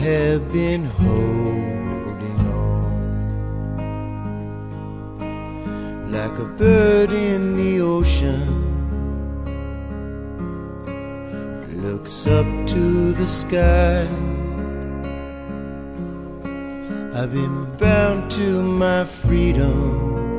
have been holding on, like a bird in the ocean looks up to the sky. I've been bound to my freedom